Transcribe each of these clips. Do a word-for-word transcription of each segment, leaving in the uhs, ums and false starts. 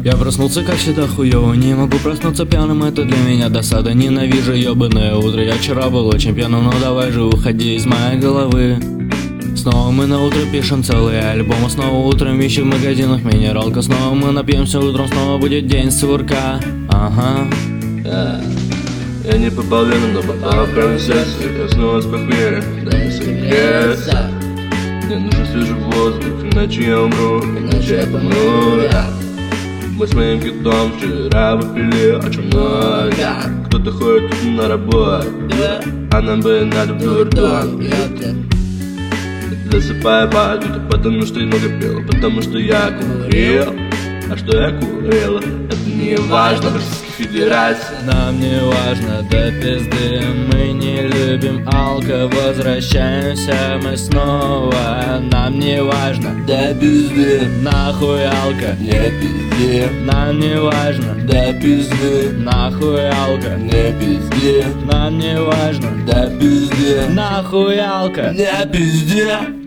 Я проснулся как всегда хуёво, не могу проснуться пьяным, это для меня досада. Ненавижу ёбаное утро, я вчера был очень пьяным, но давай же уходи из моей головы. Снова мы на утро пишем целые альбомы, снова утром ищем в магазинах минералка. Снова мы напьемся утром, снова будет день сурка. Ага. Yeah. Я не попал в вену, но попал в правое сердце. Я снова с похмелья, дай мне согреться. Мне нужен свежий воздух, иначе я умру, иначе я помру, yeah. Мы с моим китом вчера выпили очень много. Кто-то ходит тут на работу, а нам бы надо в дурдом. Засыпая под утро, потому что я много пил, потому что я курил. А что я курил, это не важно, в Российской Федерации. Нам не важно до пизды, мы не любим алко. Возвращаемся мы снова, нам не важно до пизды, нахуй алко, не пизди. Нам не важно до пизды, нахуй алко, не пизди. Нам не важно до пизды, нахуй алко, не пизди.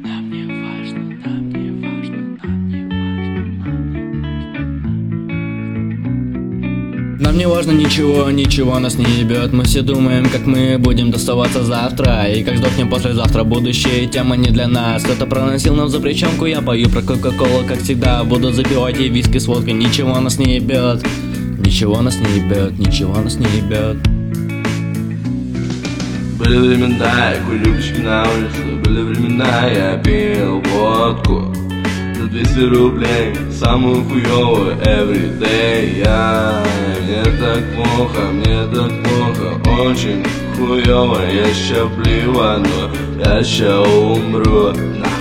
Нам не важно ничего, ничего нас не ебет. Мы все думаем, как мы будем доставаться завтра, и как сдохнем послезавтра. Будущее тема не для нас. Кто-то проносил нам запрещенку, я пою про кока-колу, как всегда. Буду запивать и виски с водкой. Ничего нас не ебет, ничего нас не ебет, ничего нас не ебет. Были времена, я курил печки на улице. Были времена, я пил водку за двести рублей, самую хуёвую everyday. Я, мне так плохо, мне так плохо, очень хуёво. Я ща блевану, я ща умру.